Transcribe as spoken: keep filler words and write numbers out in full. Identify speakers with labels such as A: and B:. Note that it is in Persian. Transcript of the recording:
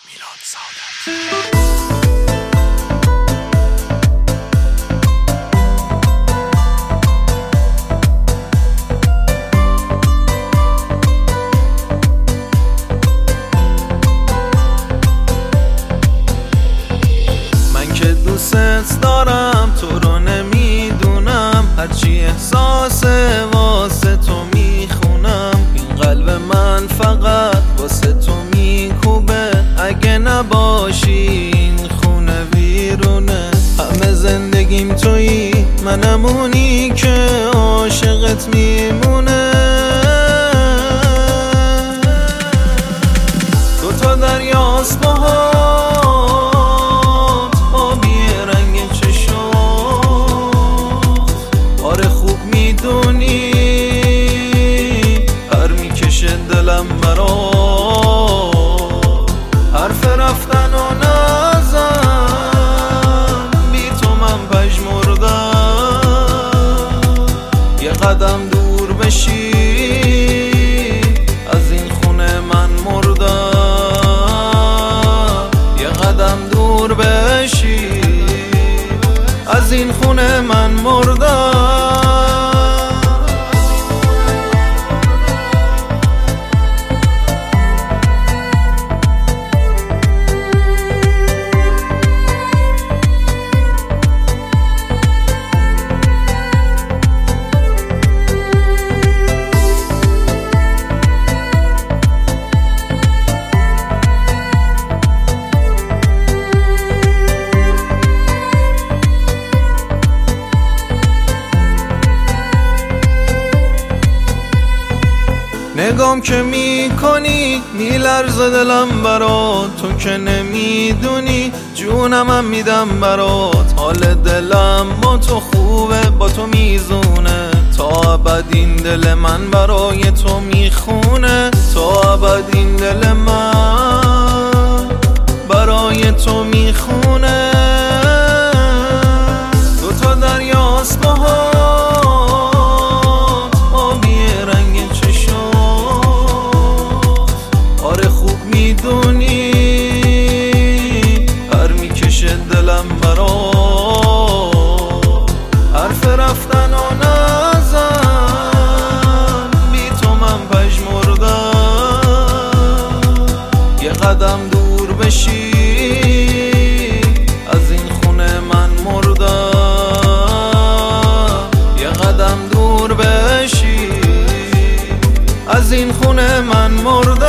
A: میلاد سعادت.
B: دوست دارم تو رو نمیدونم، هرچی احساس واسه تو میخونم. این قلب من فقط واسه تو میکوبه، اگه نباشی این خونه ویرونه. همه زندگیم تویی، منم اونی که عاشقت میمونه. دو تا دریاست باها دلم برا حرف رفتن و نزن، بی تو من پژمردم. یه قدم دور بشی از این خونه من مردم. یه قدم دور بشی از این خونه من مردم. نگام که میکنی میلرزه دلم برات، تو که نمیدونی جونمم میدم برات. حال دلم با تو خوبه، با تو میزونه، تا ابد این دل من برای تو میخونه. تا ابد این دل من برای تو میخونه. دو تا دریاست باها میدونی، هر میکشه دلم برا حرف رفتن و نزن، بی تو من پژمردم. یه قدم دور بشی از این خونه من مردم. یه قدم دور بشی از این خونه من مردم.